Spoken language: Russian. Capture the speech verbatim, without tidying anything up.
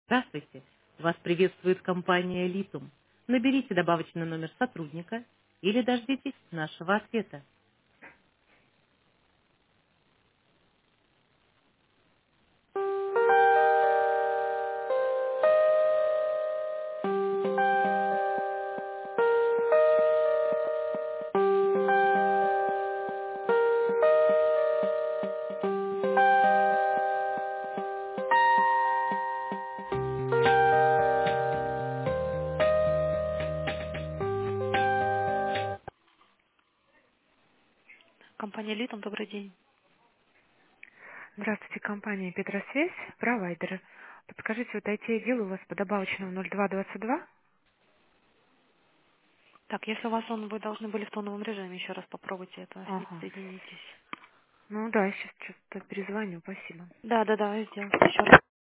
Здравствуйте! Вас приветствует компания «Литум». Наберите добавочный номер сотрудника или дождитесь нашего ответа. Компания «Литум», добрый день. Здравствуйте, компания Петросвязь, провайдеры. Подскажите, вот ай ти-отдел у вас по добавочному ноль два двадцать два? Так, если у вас он, вы должны были в тоновом режиме, еще раз попробуйте это, Ага. соединитесь. Ну да, я сейчас что-то перезвоню, спасибо. Да, да, да, я сделаю еще раз.